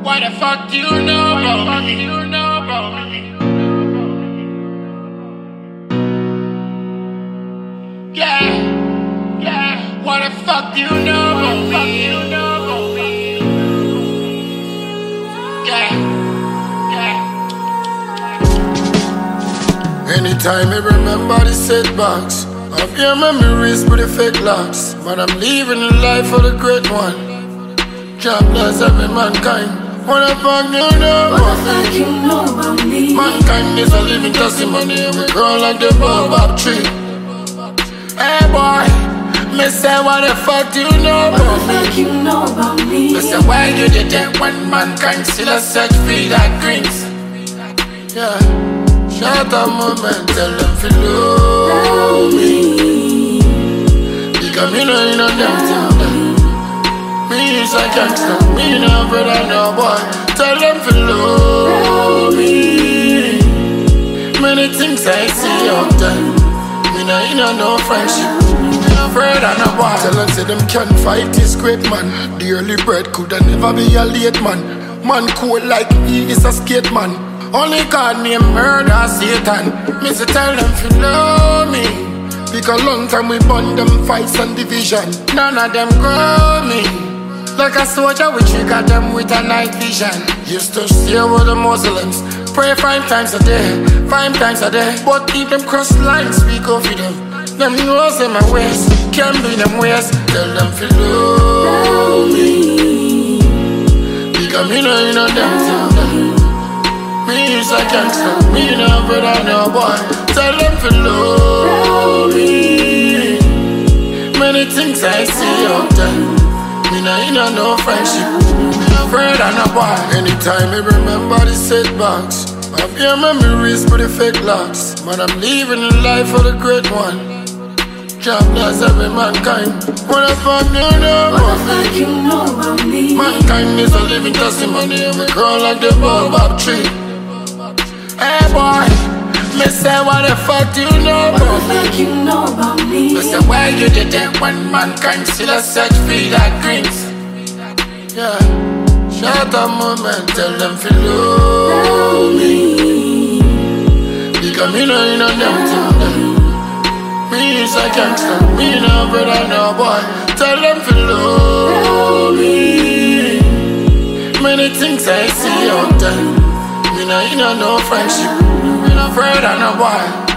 What the fuck do you know about me? Yeah. What the fuck do you know about me? Yeah. Anytime I remember the setbacks, of your memories with the fake locks. But I'm living the life of the great one. God bless every mankind. What the fuck do you know about me? Mankind is a living testimony. We grow like the baobab tree. Hey boy, me say what the fuck do you know about me? Me say why you did that when mankind still a search for that greens. Yeah, shut up moment, tell them to love me. Because me know them things. Me is a gangster, me no brother, no boy. Tell them to love me. Many things I see out there. Me no friendship. Me no brother, no boy. Tell them say them can't fight this great man. The early bread coulda never be a late man. Man cool like me is a skate man. Only God named murder Satan. Me say tell them to love me. Because long time we bond them fights and division. None of them grow me. Like a soldier, we trigger them with a night vision. Used to stay with the Muslims, pray 5 times a day, 5 times a day. But if them cross lines, we go for them. Them knows them my ways, can't be them ways. Tell them to love me. Because me know them things. Me is a gangster, me no brother, no boy. Tell them to love me. Many things I see out there. Me no friendship, me no brother, no boy. Anytime I remember the setbacks, of your memories with the fake locks. But I'm living the life of the great one. God bless every mankind. What the fuck do you know about me? Mankind is a living testimony. We grow like the baobab tree. Hey boy, me say what the fuck do you know about me? Me say why you did that when mankind still a search for that greens. Yeah, shut up moment, tell them to love me. Because me know them things. Me is a gangster, me no brother, no boy. Tell them to love me. Many things I see out there. Me no friendship, me no brother, no boy.